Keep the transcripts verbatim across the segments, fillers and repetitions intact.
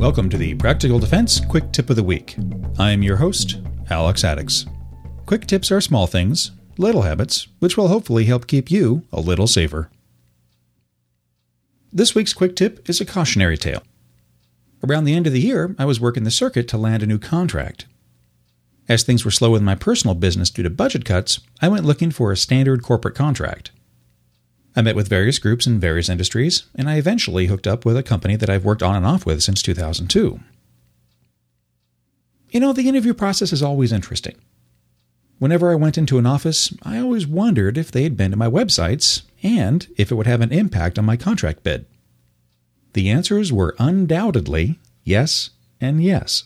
Welcome to the Practical Defense Quick Tip of the Week. I am your host, Alex Addix. Quick tips are small things, little habits, which will hopefully help keep you a little safer. This week's quick tip is a cautionary tale. Around the end of the year, I was working the circuit to land a new contract. As things were slow in my personal business due to budget cuts, I went looking for a standard corporate contract. I met with various groups in various industries, and I eventually hooked up with a company that I've worked on and off with since two thousand two. You know, the interview process is always interesting. Whenever I went into an office, I always wondered if they had been to my websites and if it would have an impact on my contract bid. The answers were undoubtedly yes and yes.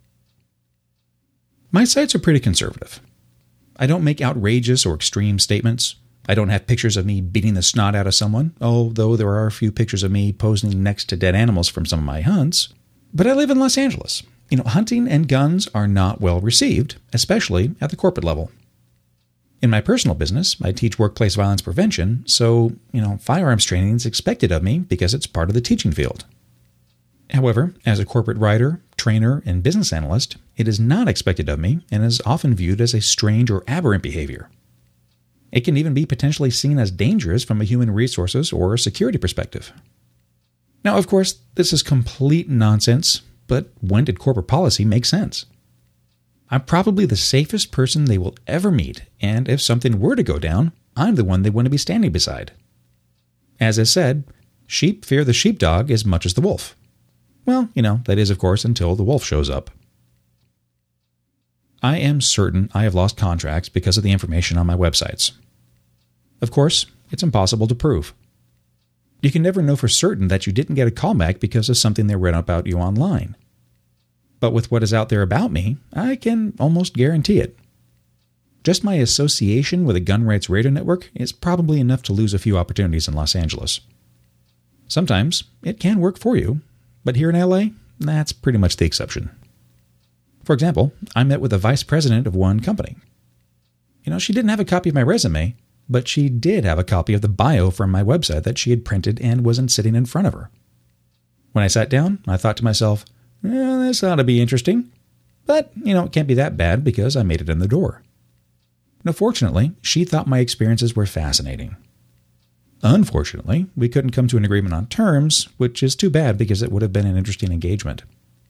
My sites are pretty conservative. I don't make outrageous or extreme statements. I don't have pictures of me beating the snot out of someone, although there are a few pictures of me posing next to dead animals from some of my hunts. But I live in Los Angeles. You know, hunting and guns are not well received, especially at the corporate level. In my personal business, I teach workplace violence prevention, so, you know, firearms training is expected of me because it's part of the teaching field. However, as a corporate writer, trainer, and business analyst, it is not expected of me and is often viewed as a strange or aberrant behavior. It can even be potentially seen as dangerous from a human resources or a security perspective. Now, of course, this is complete nonsense, but when did corporate policy make sense? I'm probably the safest person they will ever meet, and if something were to go down, I'm the one they want to be standing beside. As I said, sheep fear the sheepdog as much as the wolf. Well, you know, that is, of course, until the wolf shows up. I am certain I have lost contracts because of the information on my websites. Of course, it's impossible to prove. You can never know for certain that you didn't get a callback because of something they read about you online. But with what is out there about me, I can almost guarantee it. Just my association with a gun rights radio network is probably enough to lose a few opportunities in Los Angeles. Sometimes it can work for you, but here in L A, that's pretty much the exception. For example, I met with the vice president of one company. You know, she didn't have a copy of my resume, but she did have a copy of the bio from my website that she had printed and wasn't sitting in front of her. When I sat down, I thought to myself, well, this ought to be interesting. But, you know, it can't be that bad because I made it in the door. Now, fortunately, she thought my experiences were fascinating. Unfortunately, we couldn't come to an agreement on terms, which is too bad because it would have been an interesting engagement.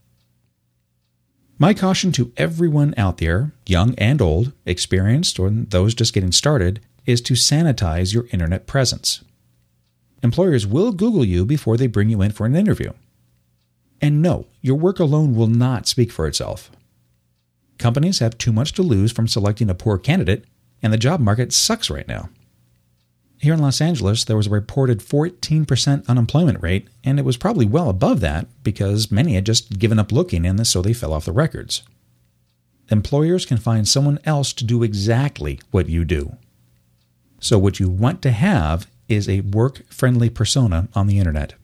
My caution to everyone out there, young and old, experienced, or those just getting started, is to sanitize your internet presence. Employers will Google you before they bring you in for an interview. And no, your work alone will not speak for itself. Companies have too much to lose from selecting a poor candidate, and the job market sucks right now. Here in Los Angeles, there was a reported fourteen percent unemployment rate, and it was probably well above that because many had just given up looking and so they fell off the records. Employers can find someone else to do exactly what you do. So what you want to have is a work-friendly persona on the internet.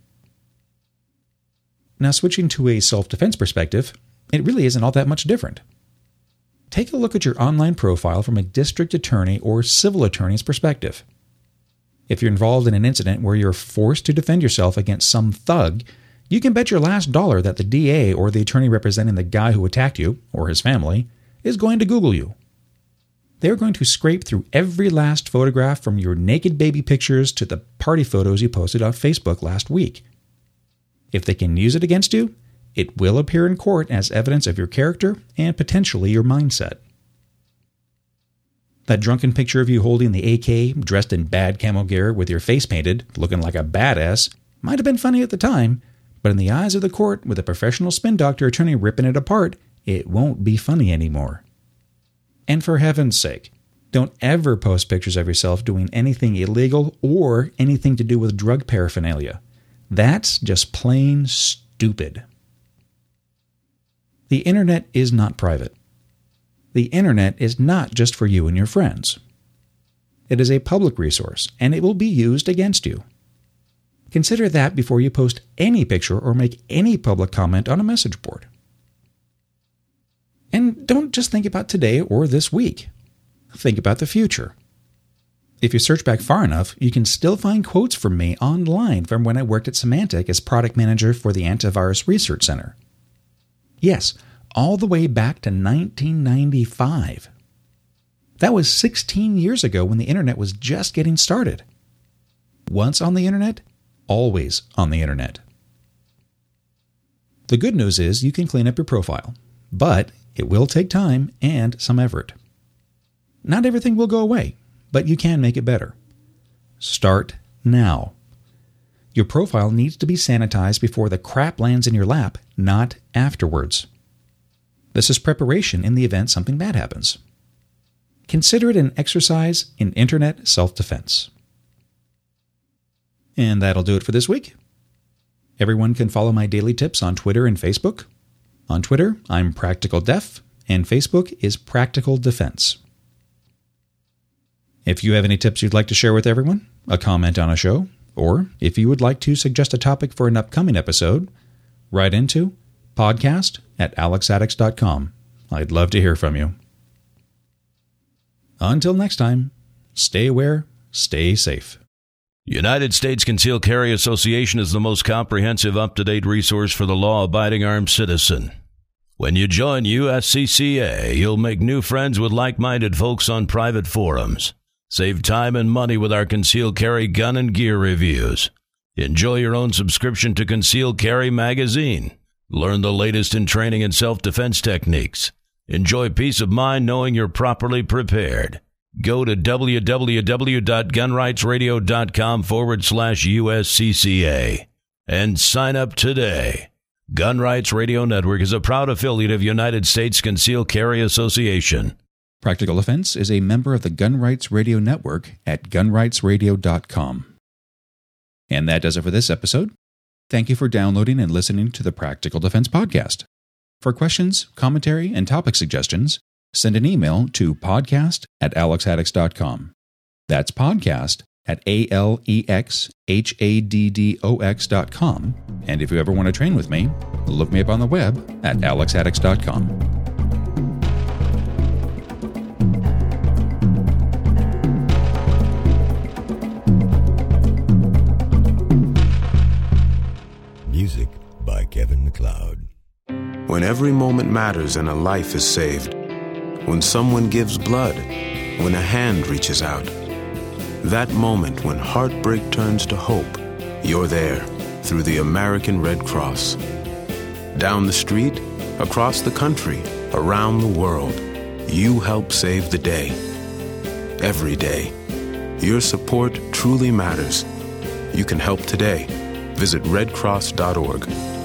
Now, switching to a self-defense perspective, it really isn't all that much different. Take a look at your online profile from a district attorney or civil attorney's perspective. If you're involved in an incident where you're forced to defend yourself against some thug, you can bet your last dollar that the D A or the attorney representing the guy who attacked you, or his family, is going to Google you. They're going to scrape through every last photograph from your naked baby pictures to the party photos you posted on Facebook last week. If they can use it against you, it will appear in court as evidence of your character and potentially your mindset. That drunken picture of you holding the A K, dressed in bad camo gear with your face painted, looking like a badass, might have been funny at the time, but in the eyes of the court, with a professional spin doctor attorney ripping it apart, it won't be funny anymore. And for heaven's sake, don't ever post pictures of yourself doing anything illegal or anything to do with drug paraphernalia. That's just plain stupid. The internet is not private. The internet is not just for you and your friends. It is a public resource, and it will be used against you. Consider that before you post any picture or make any public comment on a message board. And don't just think about today or this week. Think about the future. If you search back far enough, you can still find quotes from me online from when I worked at Symantec as product manager for the Antivirus Research Center. Yes, all the way back to nineteen ninety-five. That was sixteen years ago when the internet was just getting started. Once on the internet, always on the internet. The good news is you can clean up your profile, but it will take time and some effort. Not everything will go away, but you can make it better. Start now. Your profile needs to be sanitized before the crap lands in your lap, not afterwards. This is preparation in the event something bad happens. Consider it an exercise in internet self-defense. And that'll do it for this week. Everyone can follow my daily tips on Twitter and Facebook. On Twitter, I'm Practical Def, and Facebook is Practical Defense. If you have any tips you'd like to share with everyone, a comment on a show, or if you would like to suggest a topic for an upcoming episode, write into podcast at alex addicts dot com. I'd love to hear from you. Until next time, stay aware, stay safe. United States Concealed Carry Association is the most comprehensive, up-to-date resource for the law-abiding armed citizen. When you join U S C C A, you'll make new friends with like-minded folks on private forums. Save time and money with our concealed carry gun and gear reviews. Enjoy your own subscription to Concealed Carry Magazine. Learn the latest in training and self-defense techniques. Enjoy peace of mind knowing you're properly prepared. Go to www.gunrightsradio.com forward slash USCCA and sign up today. Gun Rights Radio Network is a proud affiliate of United States Concealed Carry Association. Practical Defense is a member of the Gun Rights Radio Network at gun rights radio dot com. And that does it for this episode. Thank you for downloading and listening to the Practical Defense Podcast. For questions, commentary, and topic suggestions, send an email to podcast at alex addicts dot com. That's podcast at A L E X H A D D O X dot com. And if you ever want to train with me, look me up on the web at alex addicts dot com. Music by Kevin MacLeod. When every moment matters and a life is saved, when someone gives blood, when a hand reaches out, that moment when heartbreak turns to hope, you're there through the American Red Cross. Down the street, across the country, around the world, you help save the day. Every day. Your support truly matters. You can help today. Visit red cross dot org.